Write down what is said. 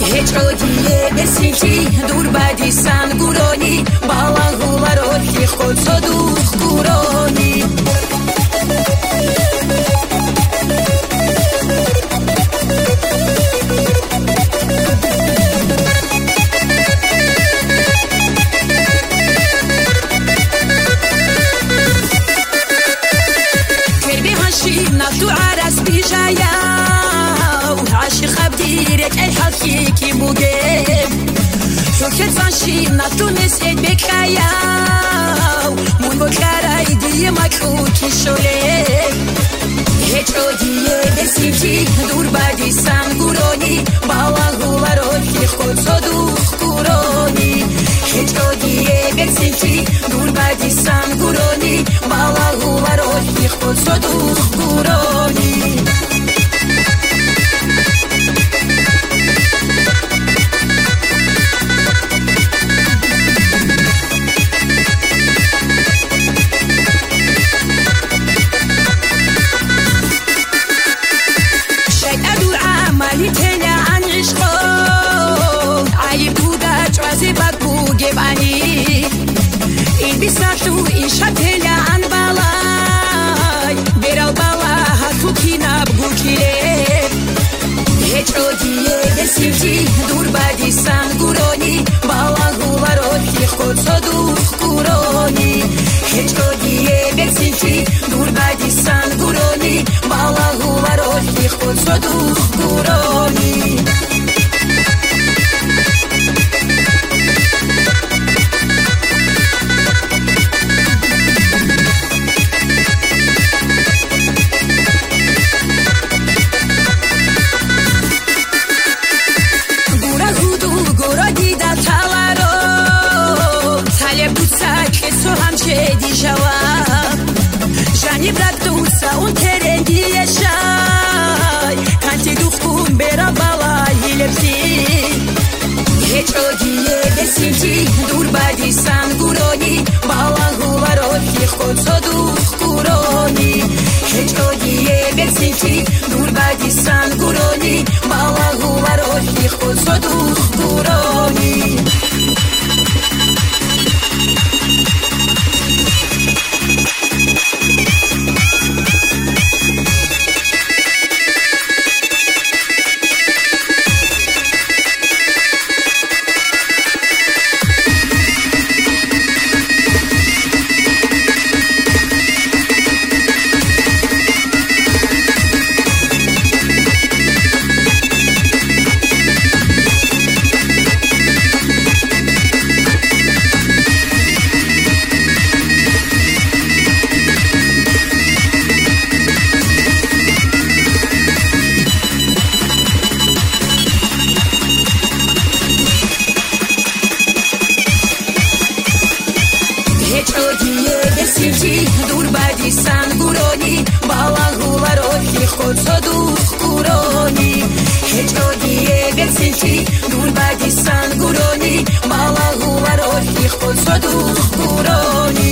هجودیه بسیتی دور بدی سنگورانی بالاغولا رو خود صدوخ گورانی کربی هاشی نفتو عرس بیجایا عاشق خبدیرک ای حقیقی بوگه شوکت زنشی نتونست بکایا مون با کرای دیه مکوکی شله هجودیه بسیتی دور بدی سنگورانی بالاغولا رو خود صدوخ گورانی هجودیه بسیتی دور بدی سنگورانی بالاغولا رو خود صدوخ گورانی این بیساتو این شتلان بالای برال بالا هاتو کیناب گوکیله هجودیه بسیتی دور بدی سنگورانی بالاغولا رو خود صدوخ گورانی هجودیه بسیتی دور بدی سنگورانی بالاغولا رو خود صدوخ گورانی جانی براتوسا اون ترندیه شای کانتی دختون برا بالای لبسی هجودیه بسیتی دور بدی سنگورانی بالاغولا رو خود صدوخ گورانی هجودیه بسیتی دور بدی سنگورانی بالاغولا رو خود صدوخ گورانی بسیتی دور بدی سنگورانی بالاغولا رو خود صدوخ گورانی هجودیه بسیتی دور بدی سنگورانی بالاغولا رو خود صدوخ گورانی